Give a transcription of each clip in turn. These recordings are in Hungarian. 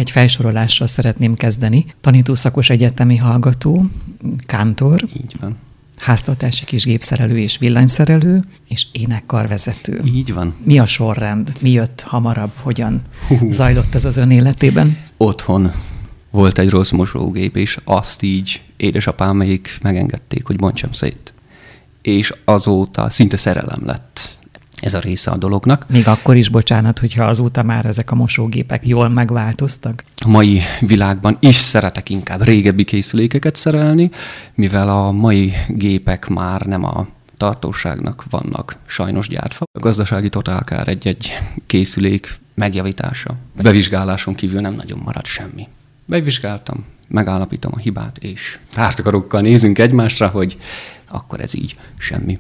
egy felsorolással szeretném kezdeni. Tanítószakos egyetemi hallgató, kántor. Így van. Háztartási kis gépszerelő és villanyszerelő, és énekkarvezető. Így van. Mi a sorrend? Mi jött hamarabb? Hogyan zajlott ez az ön életében? Otthon volt egy rossz mosógép, és azt így édesapámék megengedték, hogy bontsam szét. És azóta szinte szerelem lett ez a része a dolognak. Még akkor is, bocsánat, hogyha azóta már ezek a mosógépek jól megváltoztak? A mai világban is szeretek inkább régebbi készülékeket szerelni, mivel a mai gépek már nem a tartóságnak vannak sajnos gyártva. A gazdasági totálkár egy-egy készülék megjavítása. Bevizsgáláson kívül nem nagyon marad semmi. Bevizsgáltam, megállapítom a hibát, és tártakarokkal nézünk egymásra, hogy akkor ez így semmi.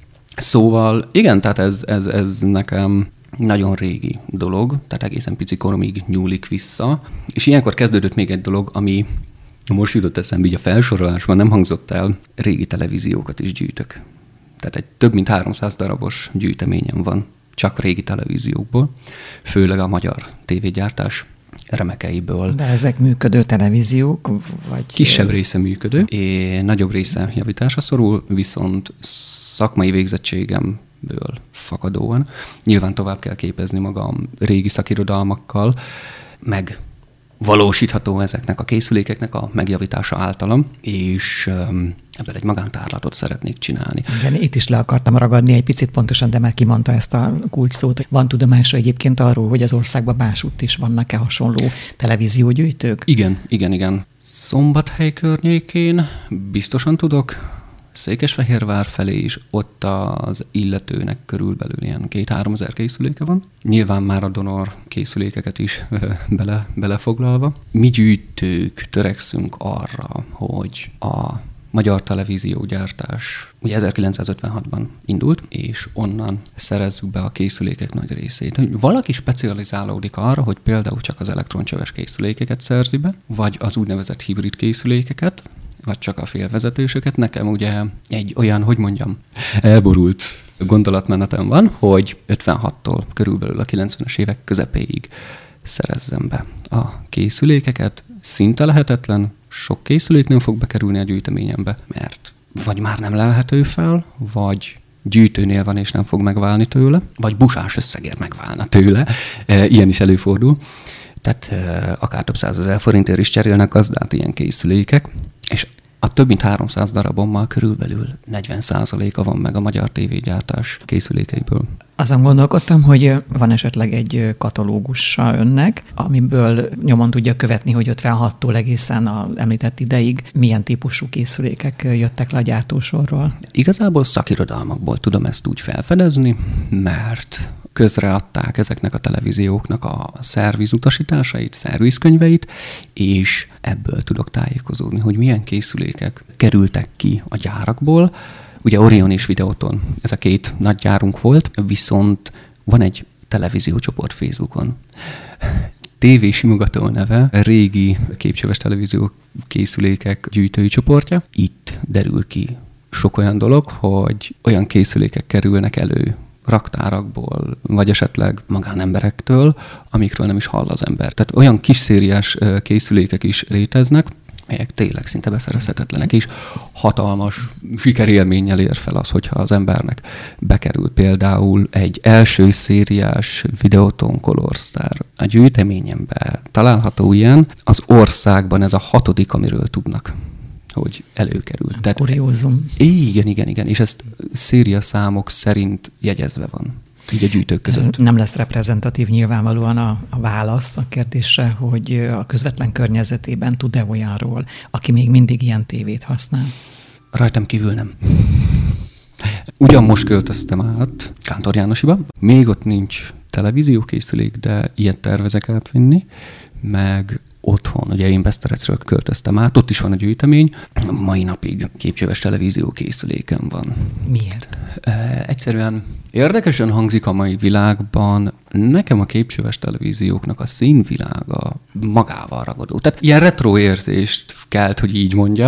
Szóval igen, tehát ez nekem nagyon régi dolog, tehát egészen pici koromig nyúlik vissza, és ilyenkor kezdődött még egy dolog, ami most jutott eszembe, így a felsorolásban nem hangzott el, régi televíziókat is gyűjtök. Tehát egy több mint 300 darabos gyűjteményem van, csak régi televíziókból, főleg a magyar tévégyártás remekeiből. De ezek működő televíziók? Vagy... Kisebb része működő, és nagyobb része javításra szorul, viszont szakmai végzettségemből fakadóan nyilván tovább kell képezni magam régi szakirodalmakkal, meg valósítható ezeknek a készülékeknek a megjavítása általam, és ebből egy magántárlatot szeretnék csinálni. Igen, itt is le akartam ragadni egy picit pontosan, de már kimondta ezt a kulcsszót. Van tudomásra egyébként arról, hogy az országban másútt is vannak-e hasonló televíziógyűjtők? Igen. Szombathely környékén biztosan tudok, Székesfehérvár felé is, ott az illetőnek körülbelül ilyen 2-3 ezer készüléke van. Nyilván már a donor készülékeket is belefoglalva. Mi gyűjtők törekszünk arra, hogy a magyar televíziógyártás ugye 1956-ban indult, és onnan szerezzük be a készülékek nagy részét. Valaki specializálódik arra, hogy például csak az elektroncsöves készülékeket szerzi be, vagy az úgynevezett hibrid készülékeket, vagy csak a félvezetősöket. Nekem ugye egy olyan, elborult gondolatmenetem van, hogy 56-tól körülbelül a 90-es évek közepéig szerezzem be a készülékeket. Szinte lehetetlen, sok készülék nem fog bekerülni a gyűjteményembe, mert vagy már nem lelhető fel, vagy gyűjtőnél van és nem fog megválni tőle, vagy busás összegért megválna tőle. Ilyen is előfordul. Tehát akár több 100 000 forintért is cserélnek gazdát ilyen készülékek, és a több mint 300 darabommal körülbelül 40%-a van meg a magyar tévégyártás készülékeiből. Azon gondolkodtam, hogy van esetleg egy katalógusa önnek, amiből nyomon tudja követni, hogy 56-tól egészen az említett ideig milyen típusú készülékek jöttek le a gyártósorról. Igazából szakirodalmakból tudom ezt úgy felfedezni, mert közreadták ezeknek a televízióknak a szervizutasításait, szervizkönyveit, és ebből tudok tájékozódni, hogy milyen készülékek kerültek ki a gyárakból. Ugye Orion és Videoton, ez a 2 nagy gyárunk volt, viszont van egy televíziócsoport Facebookon. TV Simogató neve, régi képcsöves televízió készülékek gyűjtői csoportja. Itt derül ki sok olyan dolog, hogy olyan készülékek kerülnek elő raktárakból, vagy esetleg magánemberektől, amikről nem is hall az ember. Tehát olyan kis szériás készülékek is léteznek, melyek tényleg szinte beszerezhetetlenek, és hatalmas sikerélménnyel ér fel az, hogyha az embernek bekerül például egy első szériás Videoton Color Star. A gyűjteményemben található ilyen, az országban ez a 6., amiről tudnak, hogy előkerült. Tehát, kuriózum. Igen, és ezt szériaszámok szerint jegyezve van. Így a gyűjtők között. Nem lesz reprezentatív nyilvánvalóan a válasz a kérdésre, hogy a közvetlen környezetében tud-e olyanról, aki még mindig ilyen tévét használ? Rajtam kívül nem. Ugyan most költöztem át Kántor Jánosiba. Még ott nincs televíziókészülék, de ilyet tervezek átvinni, meg otthon, ugye én Beszterecről költöztem át, ott is van a gyűjtemény. Mai napig képcsöves televíziókészülékem van. Miért? Egyszerűen érdekesen hangzik a mai világban, nekem a képcsöves televízióknak a színvilága magával ragadó. Tehát ilyen retro érzést kelt, hogy így mondjam,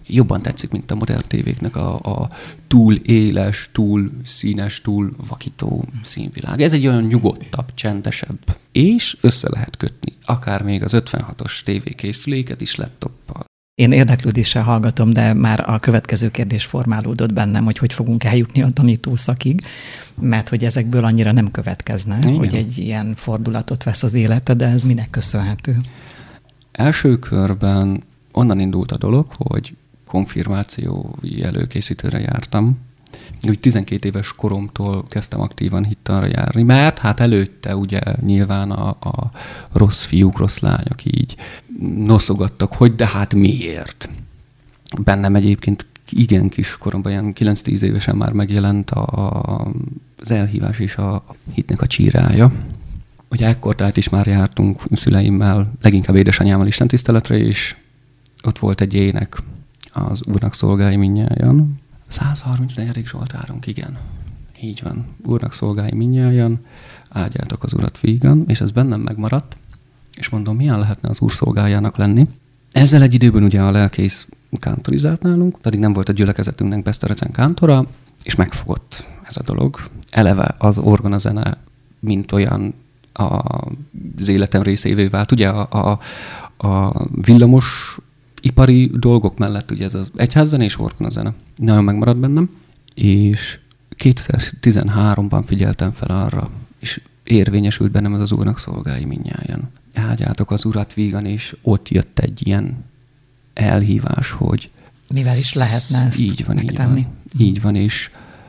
jobban tetszik, mint a modern tévéknek a túl éles, túl színes, túl vakító színvilág. Ez egy olyan nyugodtabb, csendesebb, és össze lehet kötni akár még az 56-os tévékészüléket is laptoppal. Én érdeklődéssel hallgatom, de már a következő kérdés formálódott bennem, hogy fogunk eljutni a tanítószakig, mert hogy ezekből annyira nem következne, igen, hogy egy ilyen fordulatot vesz az élete, de ez minek köszönhető? Első körben onnan indult a dolog, hogy konfirmációi előkészítőre jártam. Úgy 12 éves koromtól kezdtem aktívan hittanra járni, mert hát előtte ugye nyilván a rossz fiúk, rossz lányok így noszogattak, hogy de hát miért? Bennem egyébként igen kis koromban, ilyen 9-10 évesen már megjelent az elhívás és a hitnek a csírája. Ugye ekkor tehát is már jártunk szüleimmel, leginkább édesanyámmal istentiszteletre, és ott volt egy ének, az Úrnak szolgálj mindnyájan. 134. Zsoltárunk, igen. Így van. Úrnak szolgálj mindnyájan, áldjátok az Urat vígan, és ez bennem megmaradt, és mondom, milyen lehetne az Úr szolgájának lenni. Ezzel egy időben ugye a lelkész kántorizált nálunk, pedig nem volt a gyülekezetünknek Beszterecen kántora, és megfogott ez a dolog. Eleve az orgonazene, mint olyan az életem részévé vált. Ugye a villamos ipari dolgok mellett ugye ez az egyházzene és orgonazene. Nagyon megmaradt bennem, és 2013-ban figyeltem fel arra, és érvényesült bennem ez az Úrnak szolgálj mindnyájan. Áldjátok az Urat vígan, és ott jött egy ilyen elhívás, hogy mivel is lehetne ezt így van, megtenni. Így van, és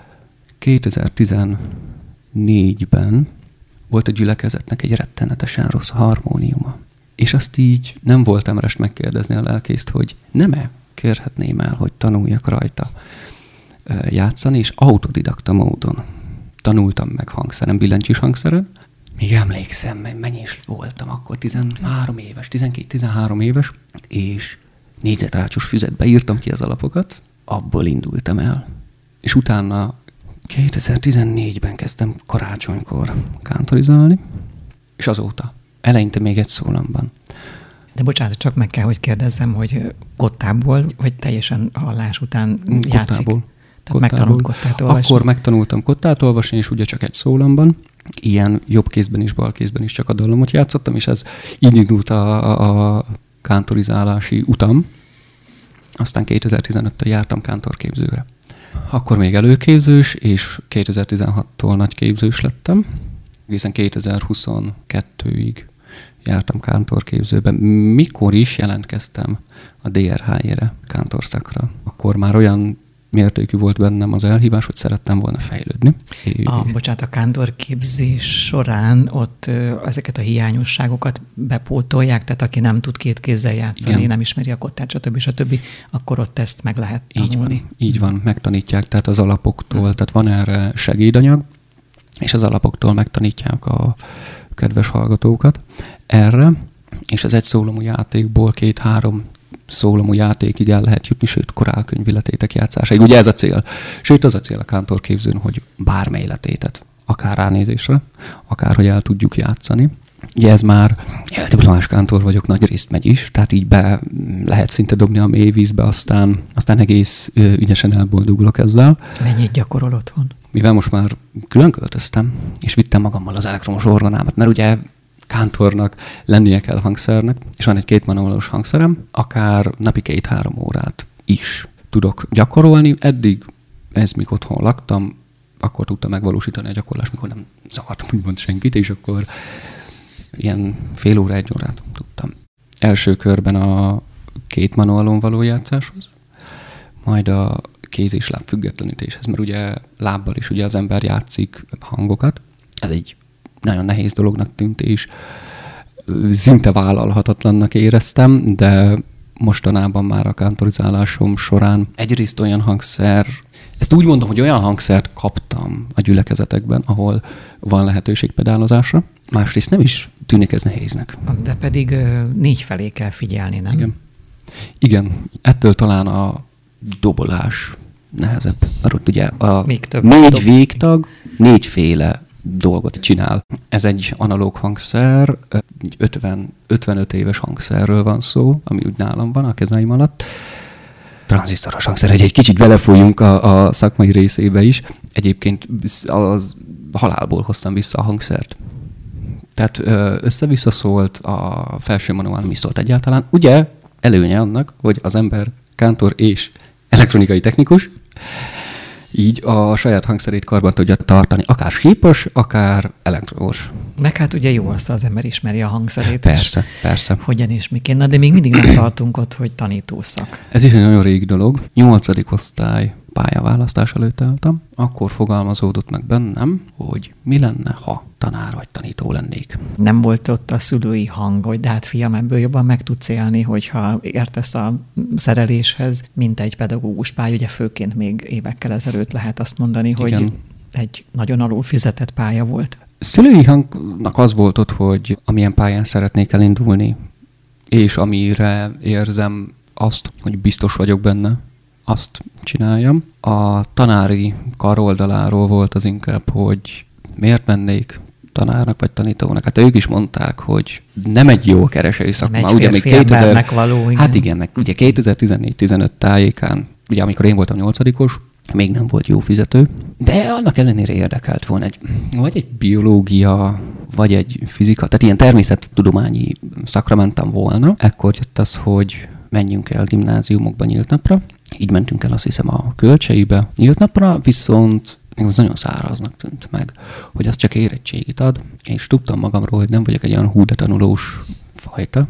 2014-ben volt a gyülekezetnek egy rettenetesen rossz harmóniuma. És azt így nem voltam rest megkérdezni a lelkészt, hogy nem-e kérhetném el, hogy tanuljak rajta játszani, és autodidakta módon tanultam meg hangszeren, billentyűs hangszeren. Még emlékszem, mennyi is voltam akkor, 13 éves, 12-13 éves, és négyzetrácsos füzetbe írtam ki az alapokat, abból indultam el. És utána 2014-ben kezdtem karácsonykor kántorizálni, és azóta eleinte még egy szólamban. De bocsánat, csak meg kell, hogy kérdezzem, hogy kottából, vagy teljesen hallás után játszik? Tehát megtanult kottát olvasni? Akkor megtanultam kottát olvasni, és ugye csak egy szólamban. Ilyen jobb kézben is, bal kézben is csak a dallamot játszottam, és ez így indult a kántorizálási utam. Aztán 2015-től jártam kántorképzőre. Akkor még előképzős, és 2016-tól nagyképzős lettem. Egészen 2022-ig jártam kántorképzőben. Mikor is jelentkeztem a DRH-jére, kántorszakra. Akkor már olyan mértékű volt bennem az elhívás, hogy szerettem volna fejlődni. Bocsánat, a kántorképzés során ott ezeket a hiányosságokat bepótolják, tehát aki nem tud két kézzel játszani, igen, nem ismeri a kottát, stb., akkor ott ezt meg lehet tanulni. Így van, megtanítják, tehát az alapoktól, tehát van erre segédanyag, és az alapoktól megtanítják a kedves hallgatókat erre, és az egy szólamú játékból 2-3 szólamú játékig el lehet jutni, sőt, korálkönyvi letétek játszásáig. Ugye ez a cél. Sőt, az a cél a kántorképzőn, hogy bármely letétet, akár ránézésre, akár hogy el tudjuk játszani. Ugye ez már eldiplomás kántor vagyok, nagy részt megy is, tehát így be lehet szinte dobni a mély vízbe, aztán egész ügyesen elboldogulok ezzel. Mennyit gyakorol otthon? Mivel most már külön költöztem, és vittem magammal az elektromos orgonámat, mert ugye kántornak lennie kell hangszernek, és van egy 2 manuálos hangszerem, akár napi 2-3 órát is tudok gyakorolni. Eddig ez, míg otthon laktam, akkor tudtam megvalósítani a gyakorlást, mikor nem zavartam úgymond senkit, és akkor ilyen fél óra, 1 órát tudtam. Első körben a 2 manuálon való játszáshoz, majd a kéz és láb függetlenítéshez, mert ugye lábbal is ugye az ember játszik hangokat. Ez egy nagyon nehéz dolognak tűnt, és szinte vállalhatatlannak éreztem, de mostanában már a kántorizálásom során egyrészt olyan hangszer, ezt úgy mondom, hogy olyan hangszert kaptam a gyülekezetekben, ahol van lehetőség pedálozásra, másrészt nem is tűnik ez nehéznek. De pedig 4 felé kell figyelni, nem? Igen. Ettől talán a dobolás nehezebb. Mert ott ugye a 4 végtag 4 féle dolgot csinál. Ez egy analóg hangszer, 55 éves hangszerről van szó, ami úgy nálam van a kezeim alatt. tranzisztoros hangszer, hogy egy kicsit belefolyjunk a szakmai részébe is. Egyébként az halálból hoztam vissza a hangszert. Tehát össze-vissza szólt, a felső manuál mi szólt egyáltalán. Ugye előnye annak, hogy az ember kántor és elektronikai technikus, így a saját hangszerét karban tudja tartani, akár sípos, akár elektrós. Meg hát ugye jó az ember ismeri a hangszerét. Persze. Hogyan és miként. Na, de még mindig nem tartunk ott, hogy tanítószak. Ez is egy nagyon régi dolog. 8. osztály pályaválasztás előtt álltam, akkor fogalmazódott meg bennem, hogy mi lenne, ha tanár vagy tanító lennék. Nem volt ott a szülői hang, hogy de hát fiam, ebből jobban meg tudsz élni, hogyha értesz a szereléshez, mint egy pedagógus pálya. Ugye főként még évekkel ezelőtt lehet azt mondani, igen, hogy egy nagyon alul fizetett pálya volt. Szülői hangnak az volt ott, hogy amilyen pályán szeretnék elindulni, és amire érzem azt, hogy biztos vagyok benne, azt csináljam. A tanári karoldaláról volt az inkább, hogy miért mennék tanárnak vagy tanítónak. Hát ők is mondták, hogy nem egy jó keresői szakma. Ugye még 2000 való, igen. Hát igen, meg ugye 2014-15 tájékán, ugye amikor én voltam 8-os, még nem volt jó fizető, de annak ellenére érdekelt volna vagy egy biológia, vagy egy fizika, tehát ilyen természettudományi szakra mentem volna. Ekkor jött az, hogy menjünk el gimnáziumokba nyílt napra. Így mentünk el, azt hiszem, a Kölcseibe nyílt napra, viszont az nagyon száraznak tűnt meg, hogy az csak érettségit ad, és tudtam magamról, hogy nem vagyok egy olyan hú de tanulós fajta,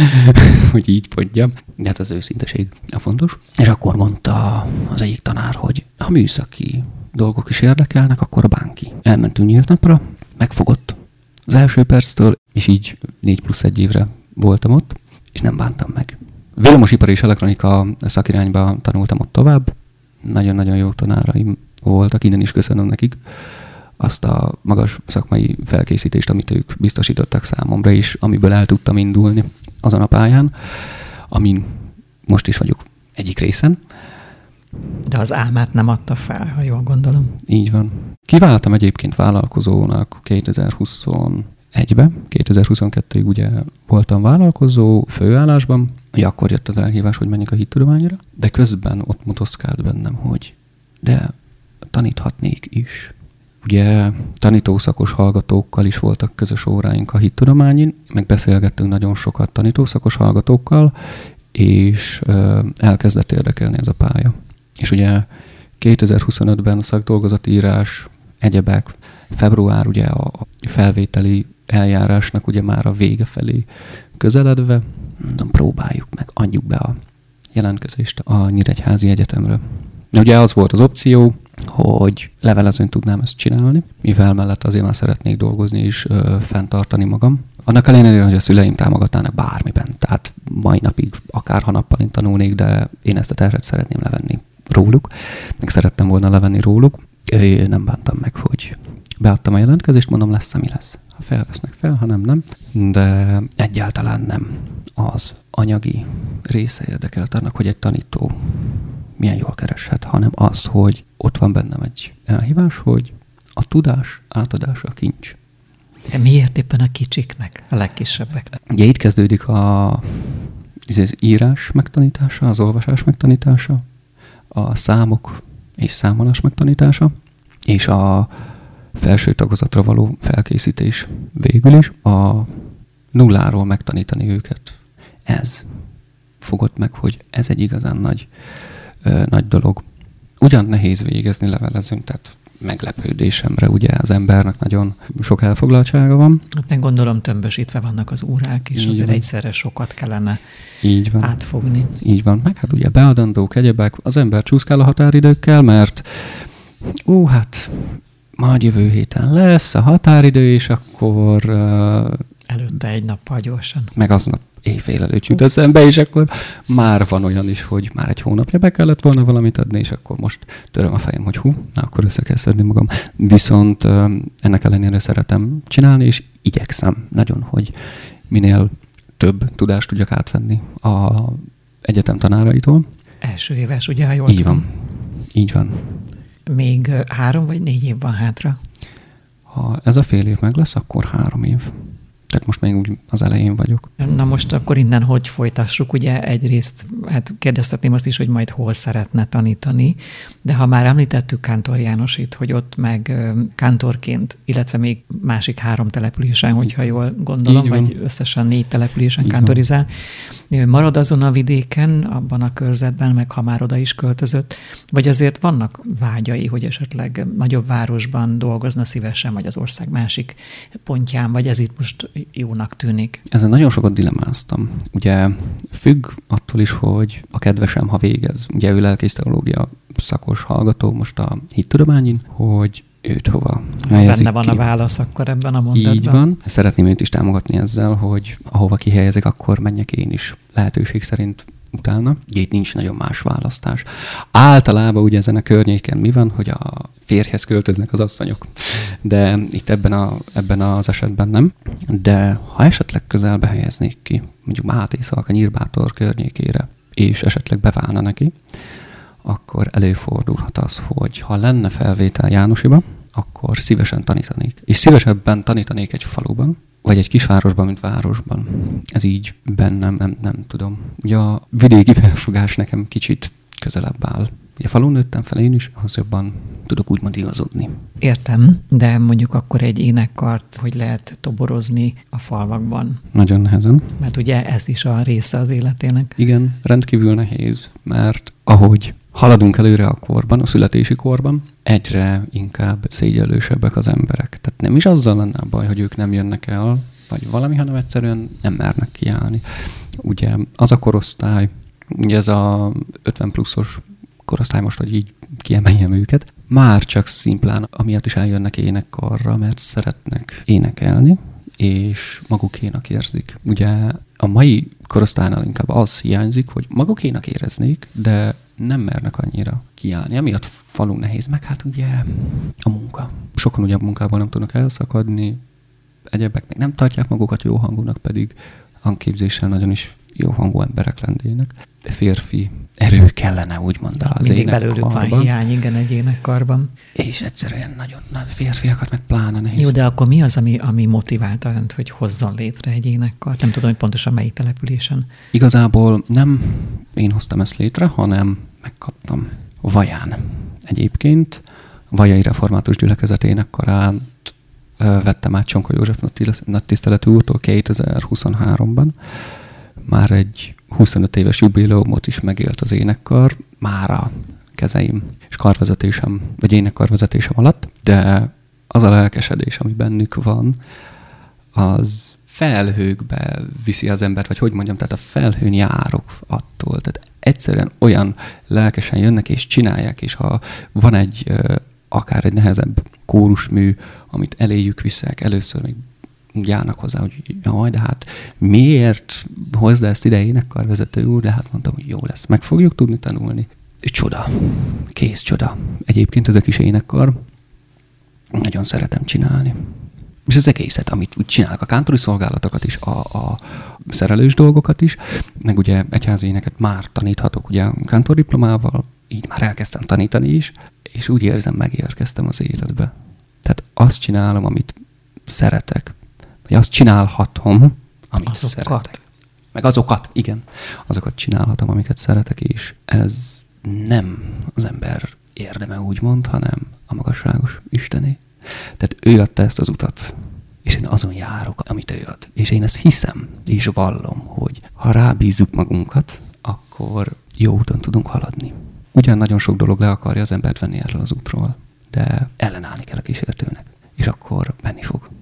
hogy így mondjam, de hát az őszinteség a fontos. És akkor mondta az egyik tanár, hogy ha műszaki dolgok is érdekelnek, akkor a bánki. Elmentünk nyílt napra, megfogott az első perctől, és így 4+1 évre voltam ott, és nem bántam meg. Villamosipar és elektronika szakirányba tanultam ott tovább. Nagyon-nagyon jó tanáraim voltak, innen is köszönöm nekik azt a magas szakmai felkészítést, amit ők biztosítottak számomra is, amiből el tudtam indulni azon a pályán, amin most is vagyok egyik részen. De az álmát nem adta fel, ha jól gondolom. Így van. Kiváltam egyébként vállalkozónak 2021-ben, 2022-ig ugye voltam vállalkozó főállásban, ugye akkor jött az elhívás, hogy menjek a hittudományra, de közben ott motoszkált bennem, hogy de taníthatnék is. Ugye tanítószakos hallgatókkal is voltak közös óráink a hittudományin, meg beszélgettünk nagyon sokat tanítószakos hallgatókkal, és elkezdett érdekelni ez a pálya. És ugye 2025-ben a szakdolgozatírás, egyebek, február ugye a felvételi eljárásnak ugye már a vége felé közeledve, próbáljuk meg, adjuk be a jelentkezést a Nyíregyházi Egyetemre. Ugye az volt az opció, hogy levelezőn tudnám ezt csinálni, mivel mellett azért már szeretnék dolgozni és fenntartani magam. Annak ellenére, hogy a szüleim támogatnának bármiben, tehát mai napig akár ha nappal tanulnék, de én ezt a terhet szeretném levenni róluk, meg szerettem volna levenni róluk. Nem bántam meg, hogy beadtam a jelentkezést, mondom, lesz, ami lesz. Ha felvesznek fel, ha nem, nem. De egyáltalán nem az anyagi része érdekelt annak, hogy egy tanító milyen jól kereshet, hanem az, hogy ott van bennem egy elhívás, hogy a tudás átadása kincs. De miért éppen a kicsiknek, a legkisebbeknek? Ugye itt kezdődik az írás megtanítása, az olvasás megtanítása, a számok és számolás megtanítása, és a felső tagozatra való felkészítés végül is. A nulláról megtanítani őket. Ez fogott meg, hogy ez egy igazán nagy dolog. Ugyan nehéz végezni levelezőn, tehát meglepődésemre ugye az embernek nagyon sok elfoglaltsága van. Meg gondolom tömbösítve vannak az órák, és azért egyszerre sokat kellene így van. átfogni. Így van. Meg hát ugye beadandók, egyebek, az ember csúszkál a határidőkkel, mert hát majd jövő héten lesz a határidő, és akkor előtte egy nappal gyorsan. Meg aznap éjfél előtt jut eszembe, és akkor már van olyan is, hogy már egy hónapja be kellett volna valamit adni, és akkor most töröm a fejem, hogy akkor össze kell szedni magam. Viszont ennek ellenére szeretem csinálni, és igyekszem nagyon, hogy minél több tudást tudjak átvenni az egyetem tanáraitól. Első éves, ugye, ha jól így van. Így van. Még 3 vagy 4 év van hátra? Ha ez a fél év meg lesz, akkor 3 év. Tehát most még úgy az elején vagyok. Na most akkor innen hogy folytassuk? Ugye egyrészt, hát kérdeztetném azt is, hogy majd hol szeretne tanítani, de ha már említettük Kántor Jánosit, hogy ott meg kántorként, illetve még másik 3 településen, hogyha jól gondolom, vagy összesen 4 településen így kántorizál, marad azon a vidéken, abban a körzetben, meg ha már oda is költözött, vagy azért vannak vágyai, hogy esetleg nagyobb városban dolgozna szívesen, vagy az ország másik pontján, vagy ez itt most jónak tűnik? Ezen nagyon sokat dilemmáztam. Ugye függ attól is, hogy a kedvesem, ha végez, ugye ő lelkészteológia szakos hallgató most a hittudományin, hogy őt hova helyezik. Benne van a válasz akkor ebben a mondatban. Így van. Szeretném őt is támogatni ezzel, hogy ahova kihelyezik, akkor menjek én is lehetőség szerint utána. Itt nincs nagyon más választás. Általában ugye ezen a környéken mi van, hogy a férjhez költöznek az asszonyok. De itt ebben az esetben nem. De ha esetleg közelbe helyeznék ki, mondjuk Máté Szalka Nyírbátor környékére, és esetleg beválna neki, akkor előfordulhat az, hogy ha lenne felvétel Jánosiba, akkor szívesen tanítanék. És szívesebben tanítanék egy faluban, vagy egy kisvárosban, mint városban. Ez így bennem, nem tudom. Ugye a vidéki felfogás nekem kicsit közelebb áll. Ugye falun nőttem fel én is, az jobban tudok úgymond igazodni. Értem, de mondjuk akkor egy énekkart, hogy lehet toborozni a falvakban. Nagyon nehezen. Mert ugye ez is a része az életének. Igen, rendkívül nehéz, mert ahogy haladunk előre a korban, a születési korban, egyre inkább szégyellősebbek az emberek. Tehát nem is azzal lenne a baj, hogy ők nem jönnek el, vagy valami, hanem egyszerűen nem mernek kiállni. Ugye az a korosztály, ugye ez a 50 pluszos korosztály, most, hogy így kiemeljem őket, már csak szimplán amiatt is eljönnek énekkarra, mert szeretnek énekelni, és magukénak érzik. Ugye a mai korosztálynál inkább az hiányzik, hogy magukénak éreznék, de nem mernek annyira kiállni. Emiatt falu nehéz, meg hát ugye a munka. Sokan ugye a munkából nem tudnak elszakadni, egyebek meg nem tartják magukat jó hangúnak, pedig hangképzéssel nagyon is jó hangú emberek lennének. De férfi erő kellene, úgymond az mindig belőlük van hiány, igen, egy énekkarban. És egyszerűen nagyon férfiakat meg pláne nehéz. Jó, de akkor mi az, ami motiválta önt, hogy hozzon létre egy énekkart? Nem tudom, hogy pontosan melyik településen. Igazából nem én hoztam ezt létre, hanem megkaptam Vaján. Egyébként Vajai Református Gyülekezet énekkarát vettem át Csonka József nagy tiszteletű úrtól 2023-ban. Már egy 25 éves jubileumot is megélt az énekkar, már a kezeim és karvezetésem, vagy énekkarvezetésem alatt, de az a lelkesedés, ami bennük van, az felhőkbe viszi az embert, vagy hogy mondjam, tehát a felhőn járok attól. Tehát egyszerűen olyan lelkesen jönnek és csinálják, és ha van egy akár egy nehezebb kórusmű, amit eléjük viszek, először még járnak hozzá, hogy jaj, de hát miért hozzá ezt ide énekkarvezető úr, de hát mondtam, hogy jó lesz, meg fogjuk tudni tanulni. Csoda, kész csoda. Egyébként ez a kis énekkar nagyon szeretem csinálni. És az egészet, amit úgy csinálok, a kántori szolgálatokat is, a szerelős dolgokat is, meg ugye egyházi éneket már taníthatok ugye kántordiplomával, így már elkezdtem tanítani is, és úgy érzem, megérkeztem az életbe. Tehát azt csinálom, amit szeretek. Vagy azt csinálhatom, amit szeretek. Meg azokat, igen. Azokat csinálhatom, amiket szeretek, és ez nem az ember érdeme úgymond, hanem a magasságos Istené. Tehát ő adta ezt az utat, és én azon járok, amit ő ad. És én ezt hiszem, és vallom, hogy ha rábízzuk magunkat, akkor jó úton tudunk haladni. Ugyan nagyon sok dolog le akarja az embert venni erről az útról, de ellenállni kell a kísértőnek, és akkor menni fog.